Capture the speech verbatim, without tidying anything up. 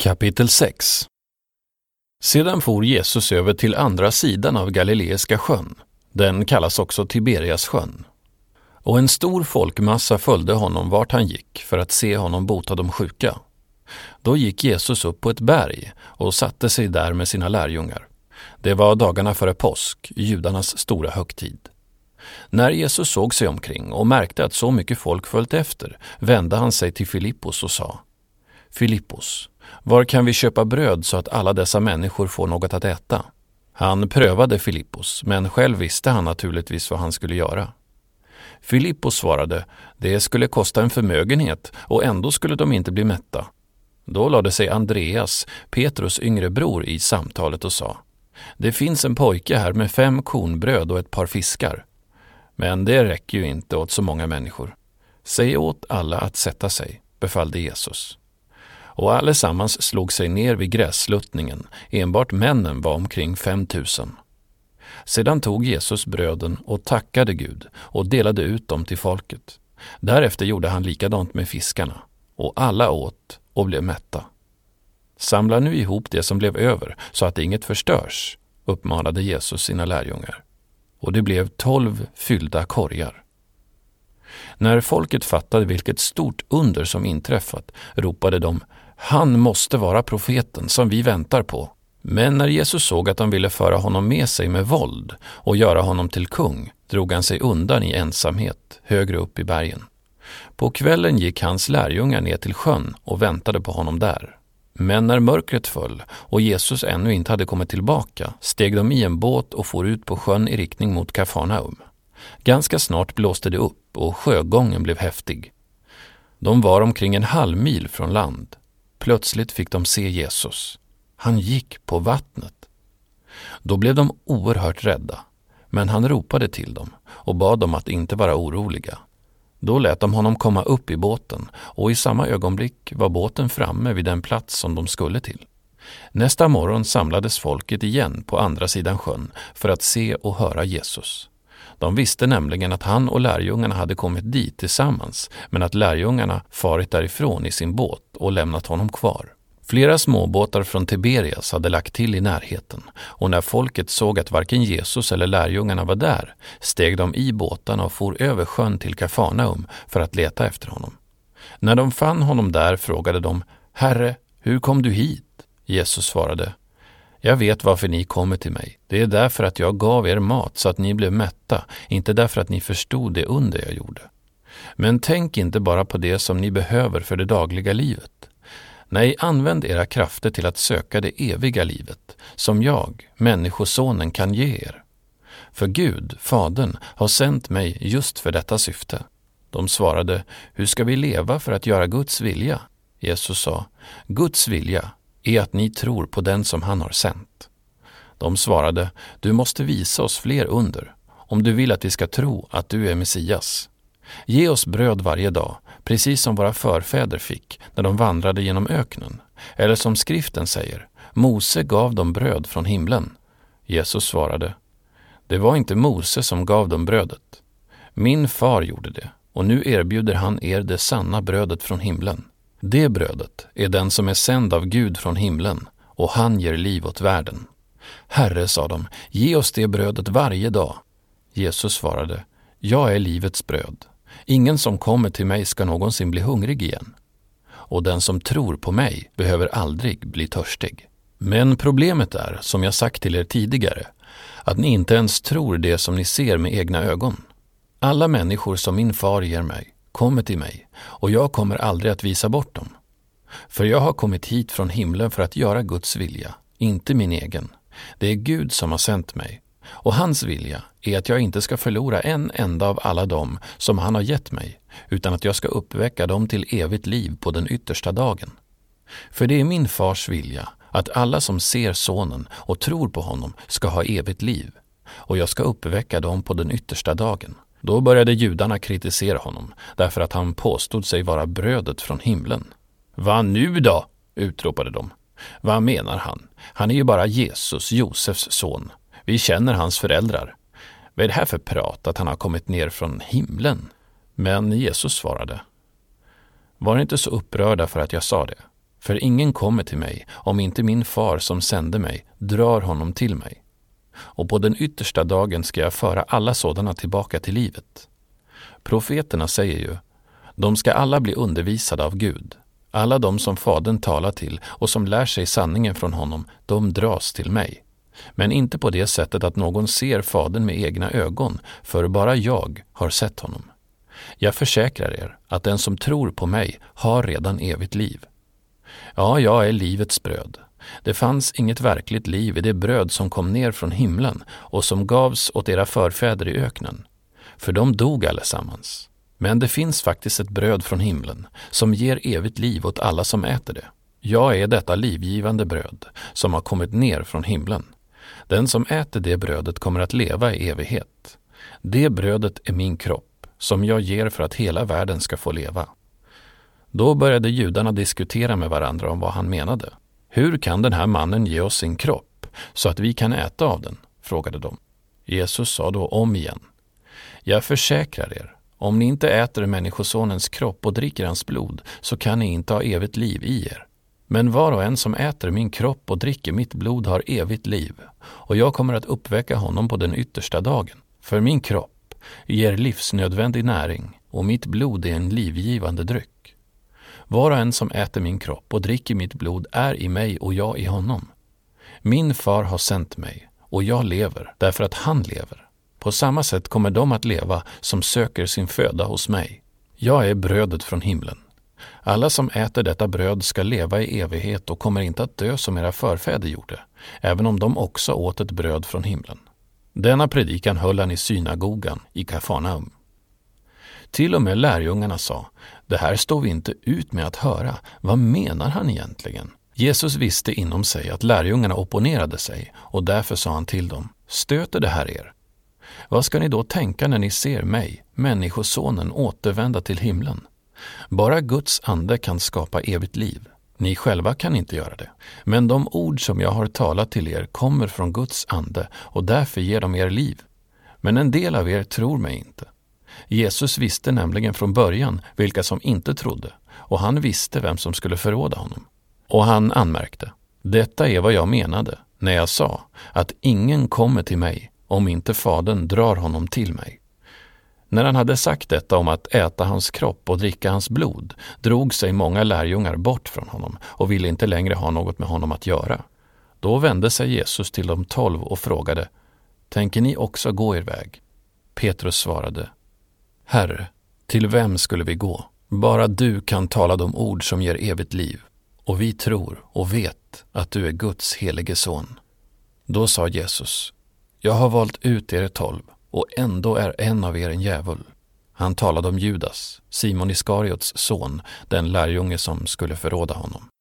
Kapitel sex. Sedan for Jesus över till andra sidan av Galileiska sjön. Den kallas också Tiberias sjön. Och en stor folkmassa följde honom vart han gick för att se honom bota de sjuka. Då gick Jesus upp på ett berg och satte sig där med sina lärjungar. Det var dagarna före påsk, judarnas stora högtid. När Jesus såg sig omkring och märkte att så mycket folk följt efter, vände han sig till Filippos och sa: Filippos, var kan vi köpa bröd så att alla dessa människor får något att äta? Han prövade Filippos, men själv visste han naturligtvis vad han skulle göra. Filippos svarade: det skulle kosta en förmögenhet och ändå skulle de inte bli mätta. Då lade sig Andreas, Petrus yngre bror, i samtalet och sa: det finns en pojke här med fem kornbröd och ett par fiskar. Men det räcker ju inte åt så många människor. Säg åt alla att sätta sig, befallde Jesus. Och allesammans slog sig ner vid grässluttningen, enbart männen var omkring fem tusen. Sedan tog Jesus bröden och tackade Gud och delade ut dem till folket. Därefter gjorde han likadant med fiskarna, och alla åt och blev mätta. Samla nu ihop det som blev över så att inget förstörs, uppmanade Jesus sina lärjungar. Och det blev tolv fyllda korgar. När folket fattade vilket stort under som inträffat, ropade de: han måste vara profeten som vi väntar på. Men när Jesus såg att de ville föra honom med sig med våld och göra honom till kung, drog han sig undan i ensamhet högre upp i bergen. På kvällen gick hans lärjungar ner till sjön och väntade på honom där. Men när mörkret föll och Jesus ännu inte hade kommit tillbaka, steg de i en båt och for ut på sjön i riktning mot Kafarnaum. Ganska snart blåste det upp och sjögången blev häftig. De var omkring en halv mil från land. Plötsligt fick de se Jesus. Han gick på vattnet. Då blev de oerhört rädda, men han ropade till dem och bad dem att inte vara oroliga. Då lät de honom komma upp i båten, och i samma ögonblick var båten framme vid den plats som de skulle till. Nästa morgon samlades folket igen på andra sidan sjön för att se och höra Jesus. De visste nämligen att han och lärjungarna hade kommit dit tillsammans, men att lärjungarna farit därifrån i sin båt och lämnat honom kvar. Flera småbåtar från Tiberias hade lagt till i närheten, och när folket såg att varken Jesus eller lärjungarna var där, steg de i båtarna och for över sjön till Kafarnaum för att leta efter honom. När de fann honom där frågade de: Herre, hur kom du hit? Jesus svarade: jag vet varför ni kommer till mig. Det är därför att jag gav er mat så att ni blev mätta, inte därför att ni förstod det under jag gjorde. Men tänk inte bara på det som ni behöver för det dagliga livet. Nej, använd era krafter till att söka det eviga livet, som jag, Människosonen, kan ge er. För Gud, Fadern, har sänt mig just för detta syfte. De svarade: hur ska vi leva för att göra Guds vilja? Jesus sa: Guds vilja är att ni tror på den som han har sänt. De svarade: du måste visa oss fler under, om du vill att vi ska tro att du är Messias. Ge oss bröd varje dag, precis som våra förfäder fick när de vandrade genom öknen. Eller som skriften säger: Mose gav dem bröd från himlen. Jesus svarade: det var inte Mose som gav dem brödet. Min far gjorde det, och nu erbjuder han er det sanna brödet från himlen. Det brödet är den som är sänd av Gud från himlen, och han ger liv åt världen. Herre, sa de, ge oss det brödet varje dag. Jesus svarade: jag är livets bröd. Ingen som kommer till mig ska någonsin bli hungrig igen. Och den som tror på mig behöver aldrig bli törstig. Men problemet är, som jag sagt till er tidigare, att ni inte ens tror det som ni ser med egna ögon. Alla människor som min far ger mig kommer till mig, och jag kommer aldrig att visa bort dem. För jag har kommit hit från himlen för att göra Guds vilja, inte min egen. Det är Gud som har sänt mig. Och hans vilja är att jag inte ska förlora en enda av alla dem som han har gett mig, utan att jag ska uppväcka dem till evigt liv på den yttersta dagen. För det är min fars vilja att alla som ser sonen och tror på honom ska ha evigt liv, och jag ska uppväcka dem på den yttersta dagen. Då började judarna kritisera honom, därför att han påstod sig vara brödet från himlen. Vad nu då? Utropade de. Vad menar han? Han är ju bara Jesus, Josefs son. Vi känner hans föräldrar. Vad är det här för prat att han har kommit ner från himlen? Men Jesus svarade: var inte så upprörda för att jag sa det. För ingen kommer till mig om inte min far som sände mig drar honom till mig. Och på den yttersta dagen ska jag föra alla sådana tillbaka till livet. Profeterna säger ju, de ska alla bli undervisade av Gud. Alla de som fadern talar till och som lär sig sanningen från honom, de dras till mig. Men inte på det sättet att någon ser fadern med egna ögon, för bara jag har sett honom. Jag försäkrar er att den som tror på mig har redan evigt liv. Ja, jag är livets bröd. Det fanns inget verkligt liv i det bröd som kom ner från himlen och som gavs åt era förfäder i öknen. För de dog allesammans. Men det finns faktiskt ett bröd från himlen som ger evigt liv åt alla som äter det. Jag är detta livgivande bröd som har kommit ner från himlen. Den som äter det brödet kommer att leva i evighet. Det brödet är min kropp som jag ger för att hela världen ska få leva. Då började judarna diskutera med varandra om vad han menade. Hur kan den här mannen ge oss sin kropp så att vi kan äta av den? Frågade de. Jesus sa då om igen. Jag försäkrar er, om ni inte äter människosonens kropp och dricker hans blod så kan ni inte ha evigt liv i er. Men var och en som äter min kropp och dricker mitt blod har evigt liv, och jag kommer att uppväcka honom på den yttersta dagen. För min kropp ger livsnödvändig näring och mitt blod är en livgivande dryck. Var och en som äter min kropp och dricker mitt blod är i mig och jag i honom. Min far har sänt mig och jag lever därför att han lever. På samma sätt kommer de att leva som söker sin föda hos mig. Jag är brödet från himlen. Alla som äter detta bröd ska leva i evighet och kommer inte att dö som era förfäder gjorde, även om de också åt ett bröd från himlen. Denna predikan höll han i synagogan i Kafarnaum. Till och med lärjungarna sa, det här står vi inte ut med att höra. Vad menar han egentligen? Jesus visste inom sig att lärjungarna opponerade sig och därför sa han till dem, stöter det här er? Vad ska ni då tänka när ni ser mig, människosonen, återvända till himlen? Bara Guds ande kan skapa evigt liv. Ni själva kan inte göra det. Men de ord som jag har talat till er kommer från Guds ande och därför ger de er liv. Men en del av er tror mig inte. Jesus visste nämligen från början vilka som inte trodde och han visste vem som skulle förråda honom. Och han anmärkte, detta är vad jag menade när jag sa att ingen kommer till mig om inte fadern drar honom till mig. När han hade sagt detta om att äta hans kropp och dricka hans blod drog sig många lärjungar bort från honom och ville inte längre ha något med honom att göra. Då vände sig Jesus till de tolv och frågade, tänker ni också gå er väg? Petrus svarade, Herre, till vem skulle vi gå? Bara du kan tala de ord som ger evigt liv, och vi tror och vet att du är Guds helige son. Då sa Jesus, jag har valt ut er tolv, och ändå är en av er en djävul. Han talade om Judas, Simon Iskariots son, den lärjunge som skulle förråda honom.